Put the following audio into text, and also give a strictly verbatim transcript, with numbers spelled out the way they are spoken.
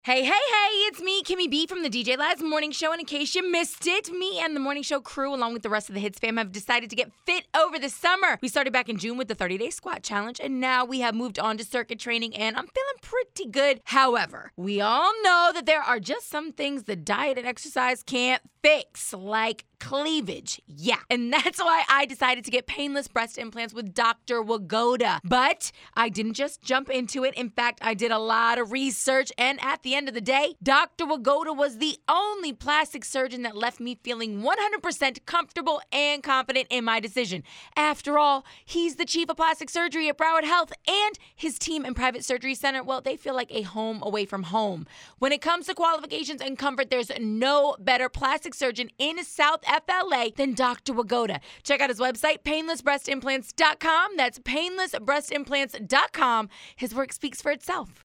Hey, hey, hey, it's me, Kimmy B from the D J Laz Morning Show, and in case you missed it, me and the Morning Show crew, along with the rest of the Hits fam, have decided to get fit over the summer. We started back in June with the thirty-day squat challenge, and now we have moved on to circuit training, and I'm feeling pretty good. However, we all know that there are just some things that diet and exercise can't fix, like cleavage. Yeah, and that's why I decided to get painless breast implants with Doctor Wagoda. But I didn't just jump into it. In fact, I did a lot of research, and at the end of the day, Doctor Wagoda was the only plastic surgeon that left me feeling one hundred percent comfortable and confident in my decision. After all, he's the chief of plastic surgery at Broward Health, and his team and private surgery center, well, they feel like a home away from home. When it comes to qualifications and comfort, there's no better plastic surgeon in South F L A than Doctor Wagoda. Check out his website, painless breast implants dot com. That's painless breast implants dot com. His work speaks for itself.